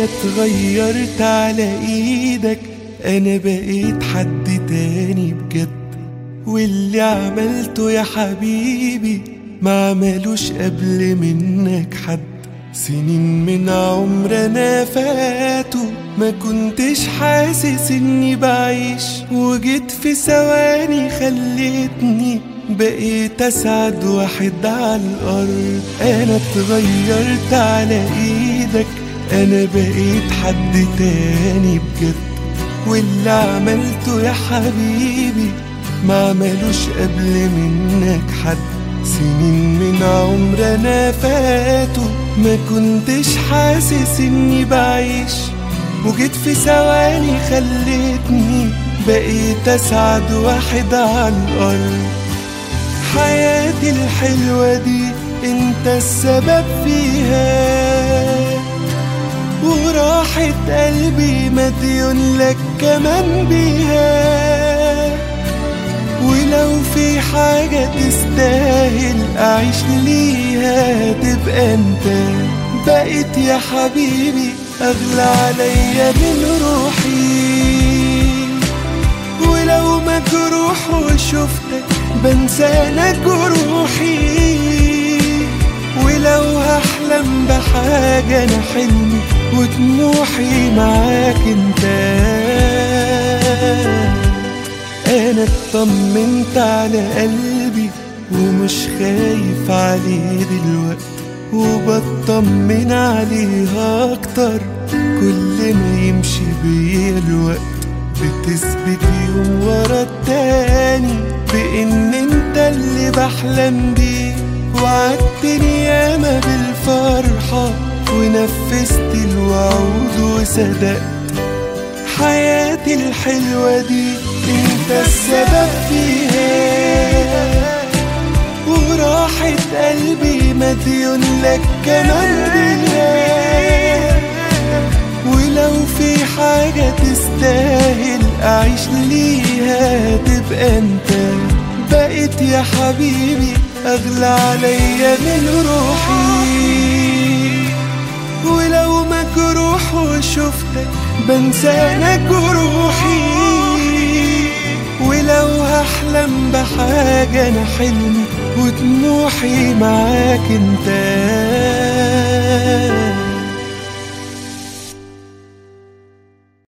انا اتغيرت على ايدك، انا بقيت حد تاني بجد. واللي عملته يا حبيبي ما عملوش قبل منك حد. سنين من عمرنا فاتوا ما كنتش حاسس اني بعيش، وجيت في ثواني خليتني بقيت اسعد واحد على الارض. انا اتغيرت على ايدك، انا بقيت حد تاني بجد. واللي عملته يا حبيبي ما عملوش قبل منك حد. سنين من عمرنا فاتوا ما كنتش حاسس اني بعيش، وجيت في ثواني خليتني بقيت اسعد واحد على الارض. حياتي الحلوة دي انت السبب فيها، وراحة قلبي مديون لك كمان بيها. ولو في حاجة تستاهل أعيش ليها تبقى أنت. بقيت يا حبيبي أغلى عليا من روحي، ولو مجروح وشفتك بنسى أنا جروحي. ولو هحلم بحاجة أنا حلمي وطموحي معاك أنت. أنا اطمنت على قلبي ومش خايف عليه دلوقتي، وبطمن عليه أكتر كل ما يمشي بيا الوقت. بتثبت يوم ورا التاني بإن انت اللي بحلم بيه، وعدتني ياما بالفرحة ونفذت الوعود وصدقت. حياتي الحلوة دي انت السبب فيها، وراحة قلبي مديون لك كمان بيها. ولو في حاجة تستاهل أعيش ليها تبقى أنت. بقيت يا حبيبي أغلى عليا من روحي، ولو مجروح وشفتك بنسى أنا جروحي. ولو هحلم بحاجة أنا حلمي وطموحي معاك أنت.